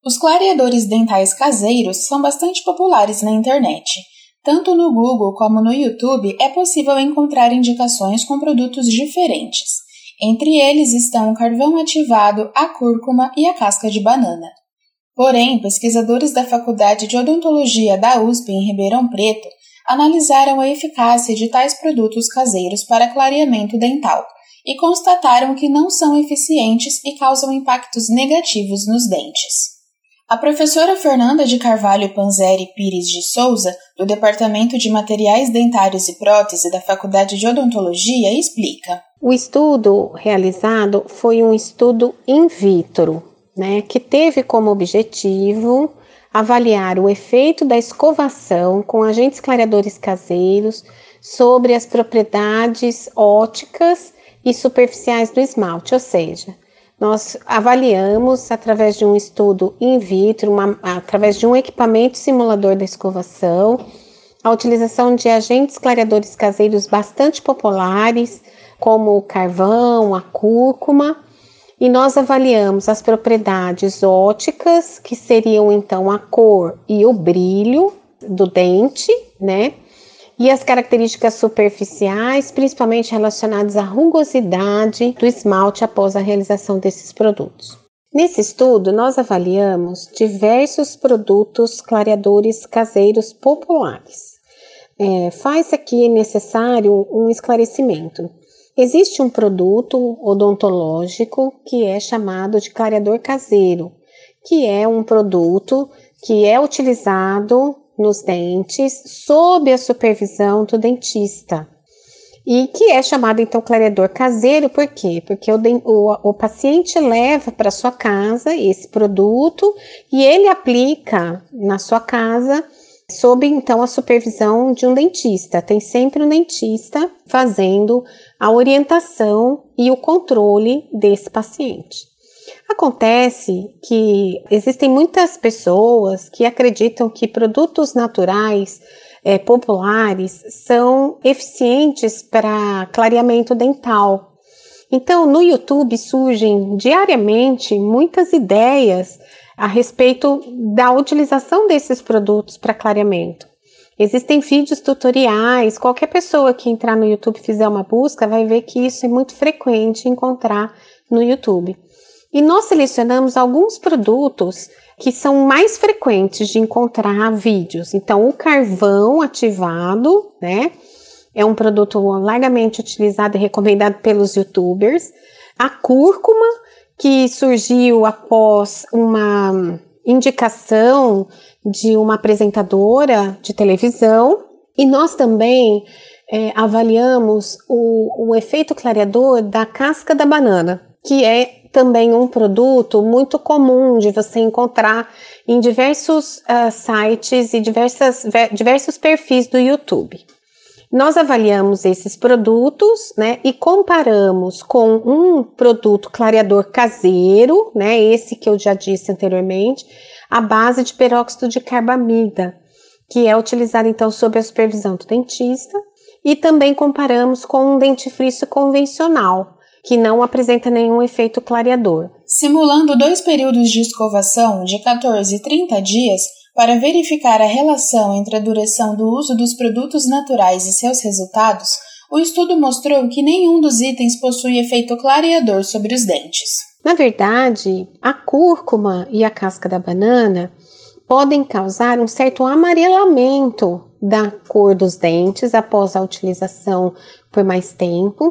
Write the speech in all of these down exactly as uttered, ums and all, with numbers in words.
Os clareadores dentais caseiros são bastante populares na internet. Tanto no Google como no YouTube é possível encontrar indicações com produtos diferentes. Entre eles estão o carvão ativado, a cúrcuma e a casca de banana. Porém, pesquisadores da Faculdade de Odontologia da U S P em Ribeirão Preto analisaram a eficácia de tais produtos caseiros para clareamento dental e constataram que não são eficientes e causam impactos negativos nos dentes. A professora Fernanda de Carvalho Panzeri Pires de Souza, do Departamento de Materiais Dentários e Prótese da Faculdade de Odontologia, explica. O estudo realizado foi um estudo in vitro, né, que teve como objetivo avaliar o efeito da escovação com agentes clareadores caseiros sobre as propriedades ópticas e superficiais do esmalte, ou seja, nós avaliamos através de um estudo in vitro, uma, através de um equipamento simulador da escovação, a utilização de agentes clareadores caseiros bastante populares, como o carvão, a cúrcuma, e nós avaliamos as propriedades ópticas, que seriam então a cor e o brilho do dente, né? E as características superficiais, principalmente relacionadas à rugosidade do esmalte após a realização desses produtos. Nesse estudo, nós avaliamos diversos produtos clareadores caseiros populares. É, faz aqui necessário um esclarecimento. Existe um produto odontológico que é chamado de clareador caseiro, que é um produto que é utilizado nos dentes sob a supervisão do dentista e que é chamado então clareador caseiro. Por quê? Porque o, o, o paciente leva para sua casa esse produto e ele aplica na sua casa sob então a supervisão de um dentista. Tem sempre um dentista fazendo a orientação e o controle desse paciente. Acontece que existem muitas pessoas que acreditam que produtos naturais é, populares são eficientes para clareamento dental. Então, no YouTube surgem diariamente muitas ideias a respeito da utilização desses produtos para clareamento. Existem vídeos tutoriais, qualquer pessoa que entrar no YouTube e fizer uma busca vai ver que isso é muito frequente encontrar no YouTube. E nós selecionamos alguns produtos que são mais frequentes de encontrar vídeos. Então, o carvão ativado, né, é um produto largamente utilizado e recomendado pelos youtubers. A cúrcuma, que surgiu após uma indicação de uma apresentadora de televisão. E nós também é, avaliamos o, o efeito clareador da casca da banana, que é também um produto muito comum de você encontrar em diversos uh, sites e diversas, diversos perfis do YouTube. Nós avaliamos esses produtos, né, e comparamos com um produto clareador caseiro, né, esse que eu já disse anteriormente, à base de peróxido de carbamida, que é utilizado então sob a supervisão do dentista, e também comparamos com um dentifrício convencional, que não apresenta nenhum efeito clareador. Simulando dois períodos de escovação de quatorze e trinta dias para verificar a relação entre a duração do uso dos produtos naturais e seus resultados, o estudo mostrou que nenhum dos itens possui efeito clareador sobre os dentes. Na verdade, a cúrcuma e a casca da banana podem causar um certo amarelamento da cor dos dentes após a utilização por mais tempo,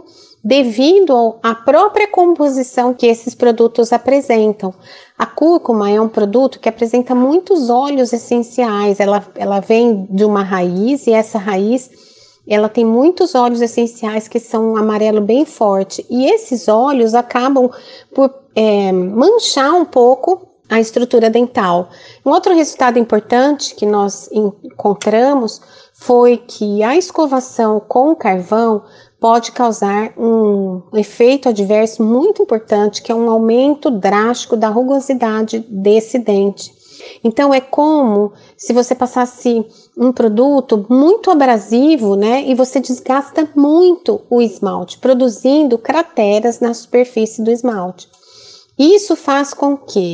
devido à própria composição que esses produtos apresentam. A cúrcuma é um produto que apresenta muitos óleos essenciais, ela, ela vem de uma raiz e essa raiz ela tem muitos óleos essenciais que são um amarelo bem forte e esses óleos acabam por é, manchar um pouco a estrutura dental. Um outro resultado importante que nós encontramos foi que a escovação com carvão pode causar um efeito adverso muito importante, que é um aumento drástico da rugosidade desse dente. Então, é como se você passasse um produto muito abrasivo, né, e você desgasta muito o esmalte, produzindo crateras na superfície do esmalte. Isso faz com que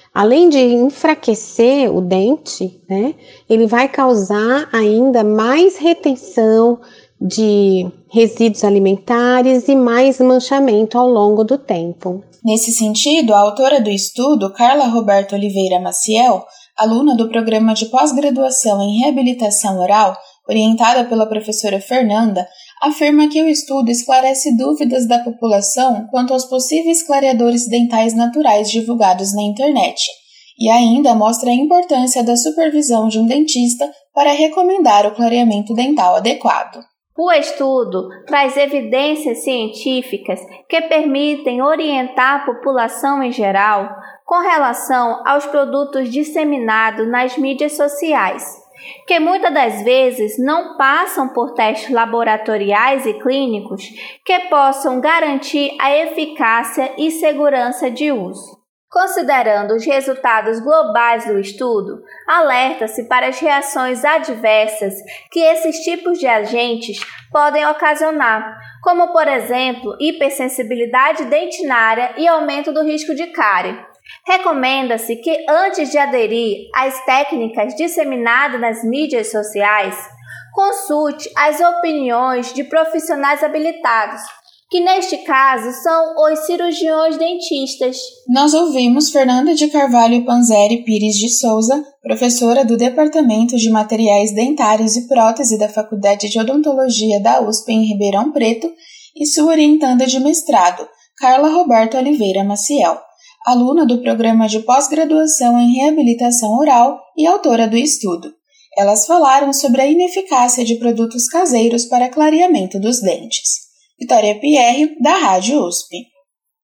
além de enfraquecer o dente, né, ele vai causar ainda mais retenção de resíduos alimentares e mais manchamento ao longo do tempo. Nesse sentido, a autora do estudo, Carla Roberto Oliveira Maciel, aluna do programa de pós-graduação em reabilitação oral, orientada pela professora Fernanda, afirma que o estudo esclarece dúvidas da população quanto aos possíveis clareadores dentais naturais divulgados na internet, e ainda mostra a importância da supervisão de um dentista para recomendar o clareamento dental adequado. O estudo traz evidências científicas que permitem orientar a população em geral com relação aos produtos disseminados nas mídias sociais, que muitas das vezes não passam por testes laboratoriais e clínicos que possam garantir a eficácia e segurança de uso. Considerando os resultados globais do estudo, alerta-se para as reações adversas que esses tipos de agentes podem ocasionar, como, por exemplo, hipersensibilidade dentinária e aumento do risco de cárie. Recomenda-se que, antes de aderir às técnicas disseminadas nas mídias sociais, consulte as opiniões de profissionais habilitados, que neste caso são os cirurgiões dentistas. Nós ouvimos Fernanda de Carvalho Panzeri Pires de Souza, professora do Departamento de Materiais Dentários e Prótese da Faculdade de Odontologia da U S P em Ribeirão Preto, e sua orientanda de mestrado, Carla Roberto Oliveira Maciel, aluna do programa de pós-graduação em reabilitação oral e autora do estudo. Elas falaram sobre a ineficácia de produtos caseiros para clareamento dos dentes. Vitória Pierre, da Rádio U S P.